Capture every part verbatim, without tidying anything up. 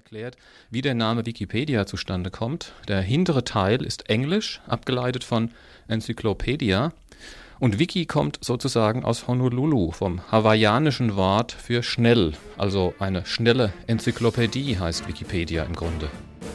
erklärt, wie der Name Wikipedia zustande kommt. Der hintere Teil ist Englisch, abgeleitet von Enzyklopädia. Und Wiki kommt sozusagen aus Honolulu, vom hawaiianischen Wort für schnell. Also eine schnelle Enzyklopädie heißt Wikipedia im Grunde.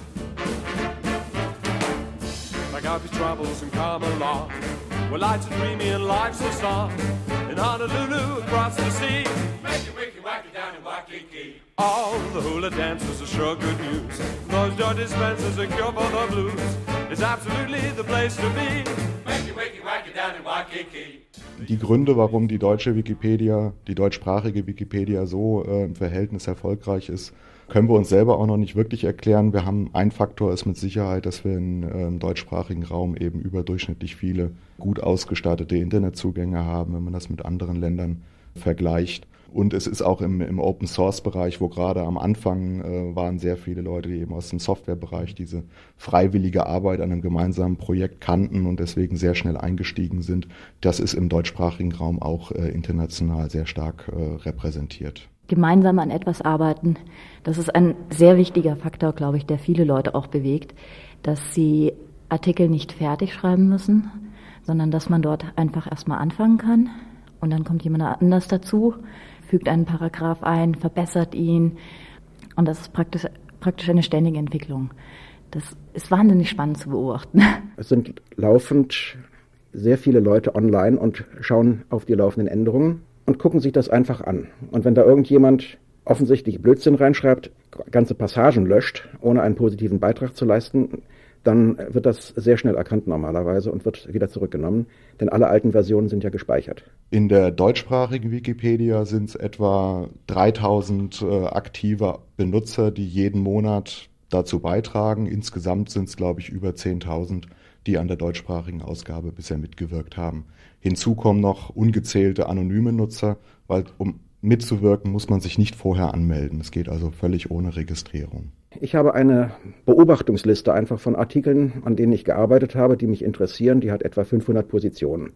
I got these troubles in common law. Well, life's a dreamy and life's a song. In Honolulu, across the sea. Make it wicky wacky down in Waikiki. All the hula dancers are sure good news. Those Joe Dispensers are cure for the blues. It's absolutely the place to be. Make it wicky wacky down in Waikiki. Die Gründe, warum die deutsche Wikipedia, die deutschsprachige Wikipedia so äh, im Verhältnis erfolgreich ist, können wir uns selber auch noch nicht wirklich erklären. Wir haben, ein Faktor ist mit Sicherheit, dass wir in, äh, im deutschsprachigen Raum eben überdurchschnittlich viele gut ausgestattete Internetzugänge haben, wenn man das mit anderen Ländern vergleicht. Und es ist auch im, im Open-Source-Bereich, wo gerade am Anfang äh, waren sehr viele Leute, die eben aus dem Softwarebereich diese freiwillige Arbeit an einem gemeinsamen Projekt kannten und deswegen sehr schnell eingestiegen sind. Das ist im deutschsprachigen Raum auch äh, international sehr stark äh, repräsentiert. Gemeinsam an etwas arbeiten, das ist ein sehr wichtiger Faktor, glaube ich, der viele Leute auch bewegt, dass sie Artikel nicht fertig schreiben müssen, sondern dass man dort einfach erstmal anfangen kann und dann kommt jemand anders dazu, fügt einen Paragraph ein, verbessert ihn und das ist praktisch, praktisch eine ständige Entwicklung. Das ist wahnsinnig spannend zu beobachten. Es sind laufend sehr viele Leute online und schauen auf die laufenden Änderungen und gucken sich das einfach an. Und wenn da irgendjemand offensichtlich Blödsinn reinschreibt, ganze Passagen löscht, ohne einen positiven Beitrag zu leisten, dann wird das sehr schnell erkannt normalerweise und wird wieder zurückgenommen, denn alle alten Versionen sind ja gespeichert. In der deutschsprachigen Wikipedia sind es etwa dreitausend äh, aktive Benutzer, die jeden Monat dazu beitragen. Insgesamt sind es, glaube ich, über zehntausend, die an der deutschsprachigen Ausgabe bisher mitgewirkt haben. Hinzu kommen noch ungezählte anonyme Nutzer, weil um mitzuwirken muss man sich nicht vorher anmelden. Es geht also völlig ohne Registrierung. Ich habe eine Beobachtungsliste einfach von Artikeln, an denen ich gearbeitet habe, die mich interessieren. Die hat etwa fünfhundert Positionen.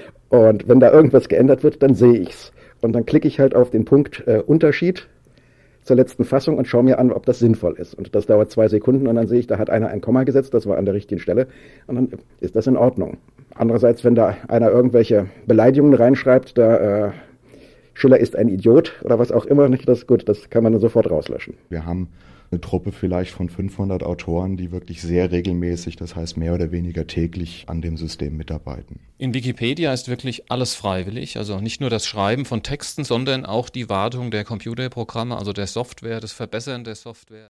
Und wenn da irgendwas geändert wird, dann sehe ich's. Und dann klicke ich halt auf den Punkt äh, Unterschied zur letzten Fassung und schaue mir an, ob das sinnvoll ist. Und das dauert zwei Sekunden und dann sehe ich, da hat einer ein Komma gesetzt, das war an der richtigen Stelle. Und dann ist das in Ordnung. Andererseits, wenn da einer irgendwelche Beleidigungen reinschreibt, da äh, Schiller ist ein Idiot oder was auch immer, nicht, das ist gut, das kann man dann sofort rauslöschen. Wir haben eine Truppe vielleicht von fünfhundert Autoren, die wirklich sehr regelmäßig, das heißt mehr oder weniger täglich an dem System mitarbeiten. In Wikipedia ist wirklich alles freiwillig, also nicht nur das Schreiben von Texten, sondern auch die Wartung der Computerprogramme, also der Software, das Verbessern der Software.